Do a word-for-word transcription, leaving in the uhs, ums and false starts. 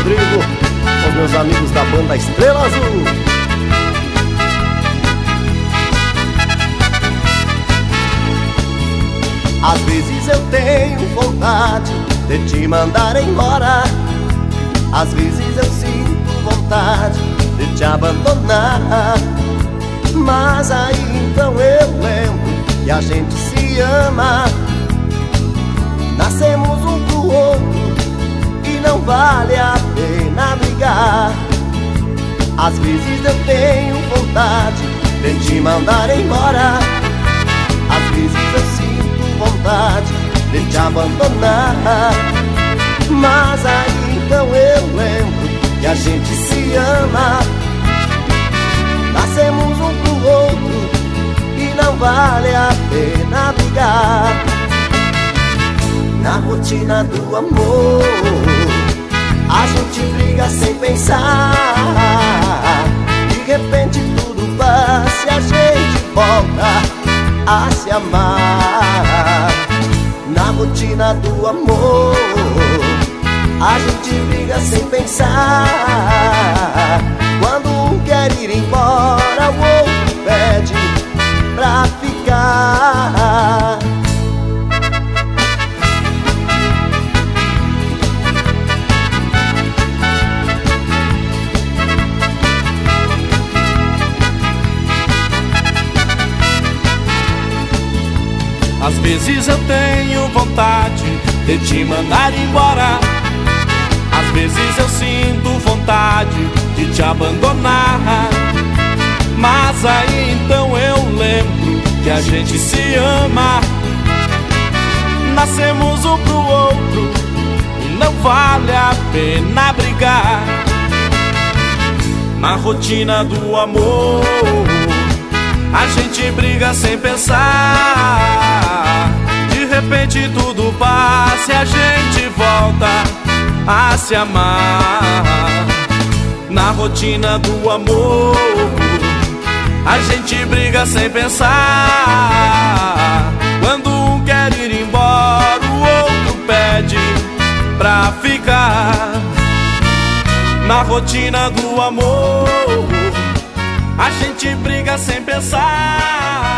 Rodrigo, os meus amigos da banda Estrela Azul. Às vezes eu tenho vontade de te mandar embora, às vezes eu sinto vontade de te abandonar. Mas aí então eu lembro que a gente se ama, nascemos um pro outro e não vale a pena brigar. Às vezes eu tenho vontade de te mandar embora, às vezes eu sinto vontade de te abandonar. Mas aí então eu lembro que a gente se ama, nascemos um pro outro e não vale a pena brigar. Na rotina do amor a gente briga sem pensar, de repente tudo passa e a gente volta a se amar. Na rotina do amor a gente briga sem pensar, quando um quer ir embora o outro pede pra ficar. Às vezes eu tenho vontade de te mandar embora, às vezes eu sinto vontade de te abandonar. Mas aí então eu lembro que a gente se ama, nascemos um pro outro e não vale a pena brigar. Na rotina do amor a gente briga sem pensar, de repente tudo passa e a gente volta a se amar. Na rotina do amor a gente briga sem pensar, quando um quer ir embora o outro pede pra ficar. Na rotina do amor a gente briga sem pensar,